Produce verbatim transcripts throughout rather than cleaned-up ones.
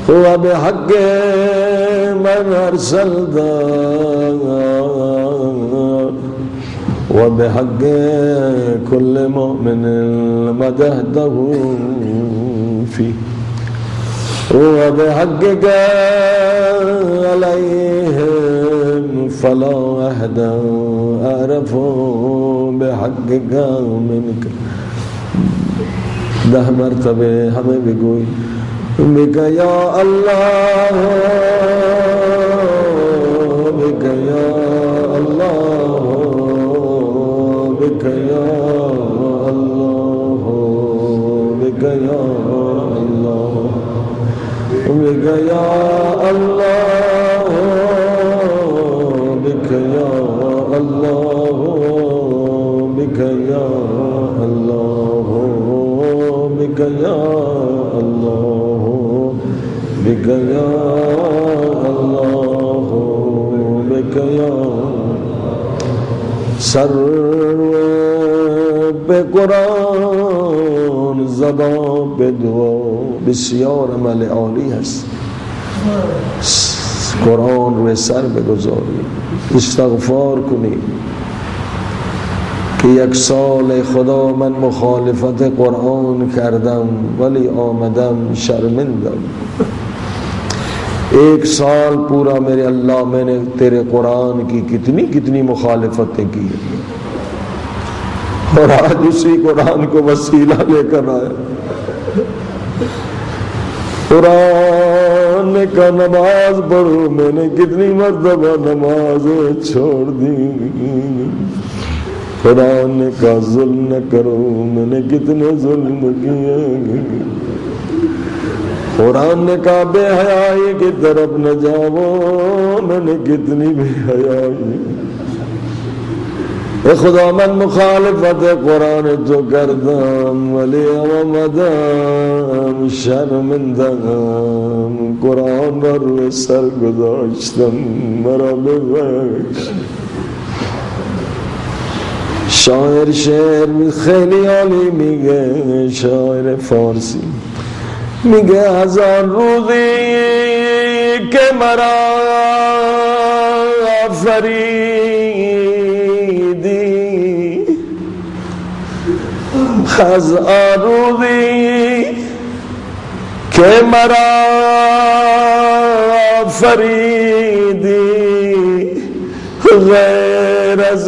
وبحق من أرسلته وبحق كل مؤمن مدحته فيه وبحقك عليهم فلا أحد أعرف بحقك منك. दह मरतबे हमें भी गोई बिका या अल्लाह बिका या अल्लाह बिका या अल्लाह बिका या अल्लाह बिका या अल्लाह बिका या अल्लाह बिका या अल्लाह बिका या अल्लाह बिका या अल्लाह बिका या सर पे कुरान ज़बान पे दुआ बसियार अमल आली हस्त. कुरान रोए सर पे गुजारी इस्तग़फ़ार कुनी कि एक साल खुदा मन मुखालिफत कुरान कردم वली आमदम शर्मिंदम. एक साल पूरा मेरे अल्लाह मैंने तेरे कुरान की कितनी कितनी मुखालिफतें की और आज उसी कुरान को वसीला लेकर आया. कुरान का नमाज पढ़ो मैंने कितनी मर्तबा नमाज छोड़ दी. कुरान का जुल्म न करो मैंने कितने जुल्म किए. कुरान का बेहयाई की तरफ न जाओ मैंने कितनी बेहयाई. खुदा मन मुखालिफत कुरान तो करदम वली मदम शर्मिंदम. कुरान पर सर गुज़ाश्तम मरा बेबख्श. शायर शेर खैली आली मिगे शायर फारसी मिगे हजार रोज़ी के मरा फरीदी हजार रोज़ी के मरा फरीदी गैर अज़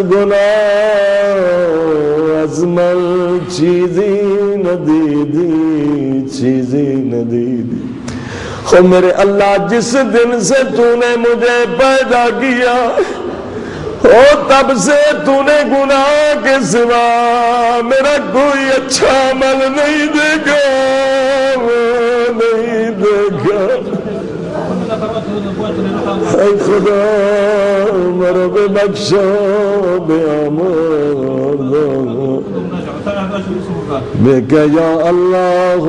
गुनाह अज़मल चीज़ी न दीदी चीज़ी न दीदी. ओ मेरे अल्लाह जिस दिन से तूने मुझे पैदा किया ओ तब से तूने गुनाह के सिवा मेरा कोई अच्छा अमल नहीं देखा नहीं देखा. ऐ खुदा मरो बख्शो बेअमर बिका या अल्लाह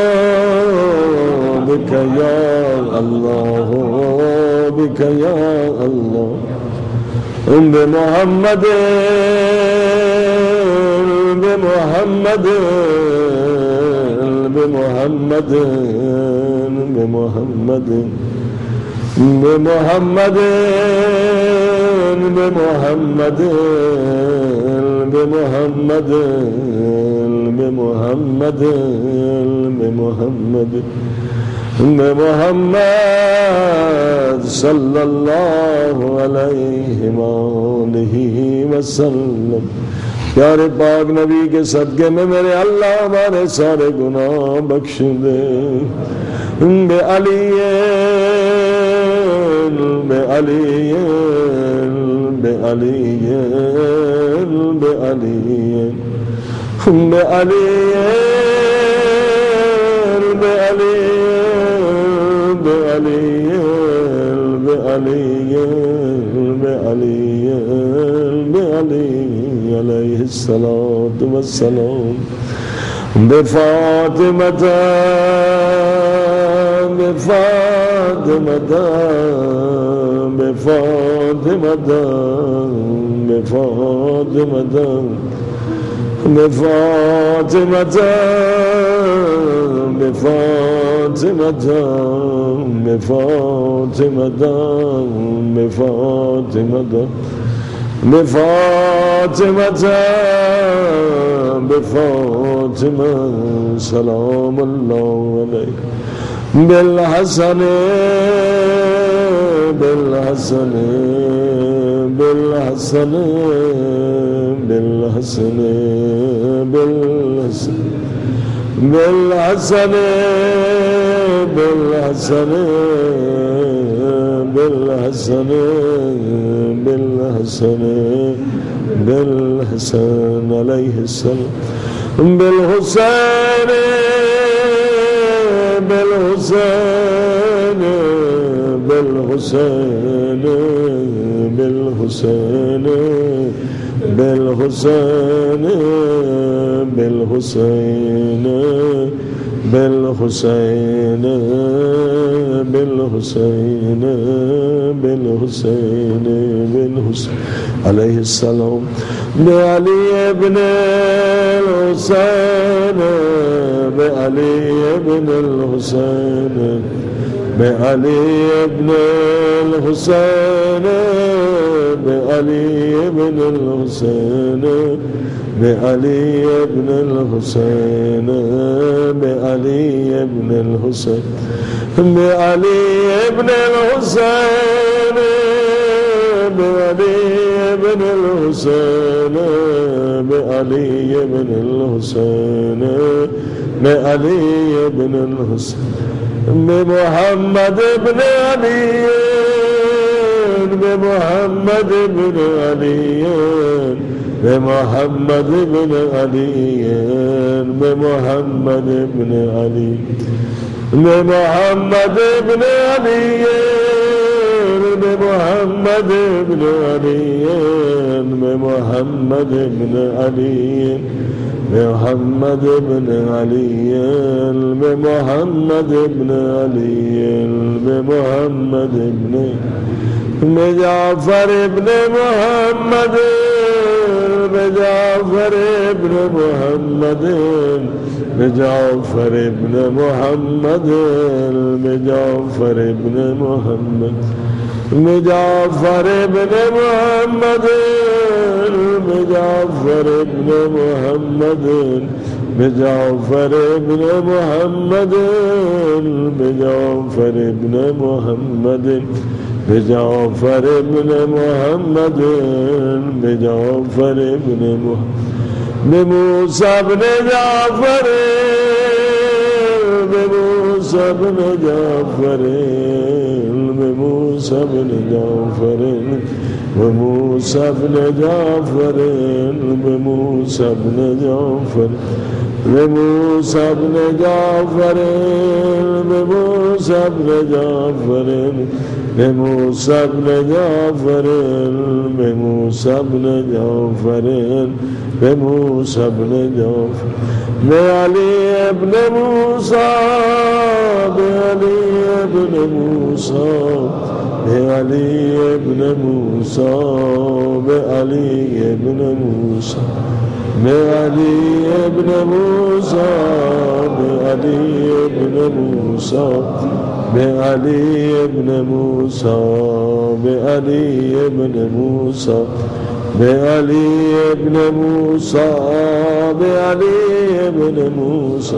बिका या अल्लाह बिका या अल्लाह. बे मोहम्मद बे मोहम्मद बे मोहम्मद बे मोहम्मद बे मोहम्मद बे मोहम्मद बे मोहम्मद बे मोहम्मद बे मोहम्मद बे मोहम्मद सल्लल्लाहु अलैहि वसल्लम. प्यारे पाक नबी के सदके में मेरे अल्लाह हमारे सारे गुनाह बख्श दे. बे अली बे अली बे अली बे अली बे अली बे अली बे अली बे अली बे अली बे अली अलैहिस्सलातु वस्सलाम. बे फातिमता बे फातिमता बे फातिमता बे फातिमता بفاطمة بفاطمة بفاطمة بفاطمة بفاطمة بفاطمة سلام الله عليك بالحسن بالحسن بالحسن بالحسن بالحسن بالحسن بالحسن بالحسن بالحسن بالحسن عليه السلام بالحسين بالحسين بالحسين بالحسين بالحسين بالحسين بالحسين بالحسين بالحسين بالحسين عليه السلام بعلي بن الحسين بعلي بن الحسين بعلي بن الحسين بعلي بن الحسين بعلي بن الحسين بعلي بن الحسين بعلي بن الحسين بعلي بن الحسين بعلي بن الحسين بعلي بن الحسين بمحمد بن علي بمحمد بن علي بمحمد بن علي بمحمد بن علي بمحمد بن علي بمحمد بن علي بمحمد بن علي بمحمد بن علي بمحمد بن علي بمحمد بن بجعفر بن محمد بجعفر بن محمد بجعفر بن محمد بجعفر بن محمد بجعفر بن محمد بجعفر بن محمد بجعفر بن محمد بجعفر بن محمد بجعفر بن محمد بجعفر بن محمد بموسى بن جعفر بموسى بن جعفر بموسى بن جعفر بموسى بن جعفر بموسى بن جعفر بموسى بن جعفر بموسى بن جعفر بموسى بن جعفر بموسى بن جعفر بموسى بن جعفر بعلي بن موسى بعلي بن موسى بعلي بن موسى بعلي بن موسى بعلي بن موسى بعلي بن موسى بعلي بن موسى بعلي بن موسى بعلي بن موسى بعلي بن موسى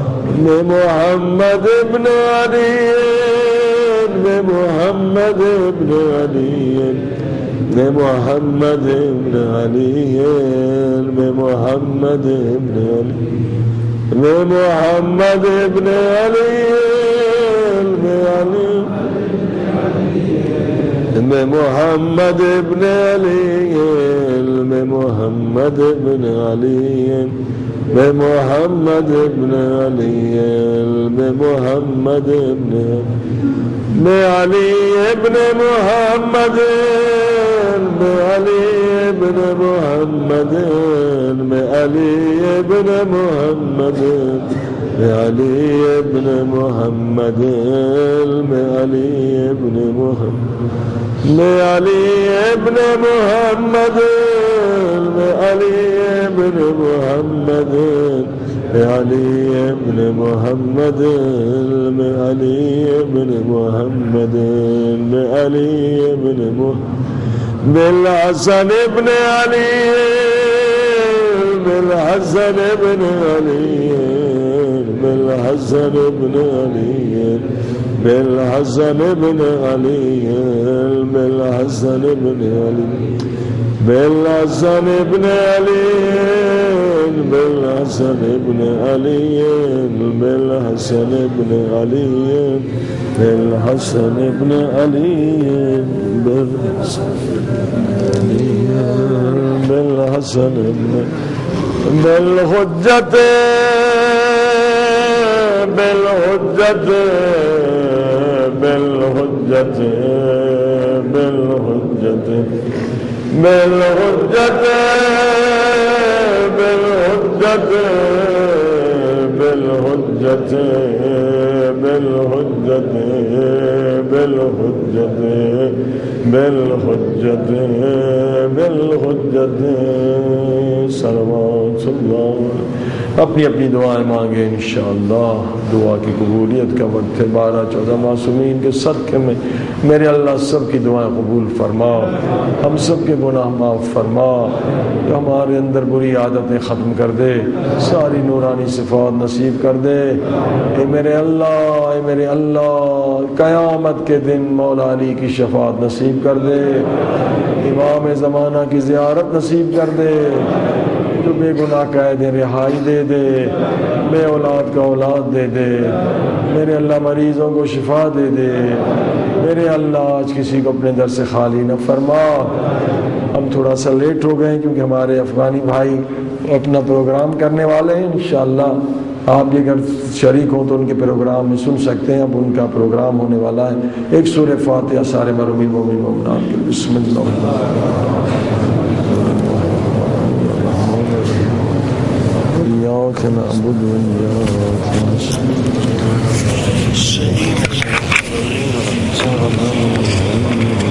بمحمد بن علي بمحمد بن علي بمحمد بن علي بمحمد بن علي بمحمد بن علي بمحمد بن علي بمحمد بن علي بمحمد بن علي بمحمد بن بعلي بن محمد بعلي بن محمد بعلي بن محمد بعلي بن محمد بعلي بن محمد بعلي بن محمد علي بن محمد علي بن محمد علي بن محمد علي بن محمد بالحسن بن علي بالحسن بن علي بالحسن بن علي بالحسن بن علي بالحسن بن علي بالحسن بن علي بالحسن بن علي بالحسن بن علي بالحسن بن علي بالحسن بالحسن بن بالحجة بالحجة بالحجة بالحجة بالحجة بالحجة بالحجة بالحجة بالحجة بالحجة بالحجة صلوات الله। अपनी अपनी दुआएं मांगे इंशाअल्लाह। दुआ की कबूलियत का वक्त है। बारह चौदह मासूमीन के सदक़े में मेरे अल्लाह सब की दुआएं कबूल फरमा, हम सब के गुनाह माफ़ फरमा, जो हमारे अंदर बुरी आदतें ख़त्म कर दे, सारी नूरानी सिफ़ात नसीब कर दे। ए मेरे अल्लाह, ए मेरे अल्लाह, क़यामत के दिन मौला अली की शफ़ाअत नसीब कर दे, इमाम ज़माना की ज़ियारत नसीब कर दे, जो बेगुनाह कैद रिहाई दे दे, बे औलाद का औलाद दे दे, मेरे अल्लाह मरीज़ों को शिफा दे दे। मेरे अल्लाह आज किसी को अपने दर से खाली न फरमा। हम थोड़ा सा लेट हो गए क्योंकि हमारे अफ़गानी भाई अपना प्रोग्राम करने वाले हैं। इंशाअल्लाह आप भी अगर शरीक हो तो उनके प्रोग्राम में सुन सकते हैं। अब उनका प्रोग्राम होने वाला है। एक सूरह फातिहा सारे मरूमीन मोमिन मोमिनात के बिस्मिल्लाह। इय्याक नअबुदु व इय्याक नस्तईन।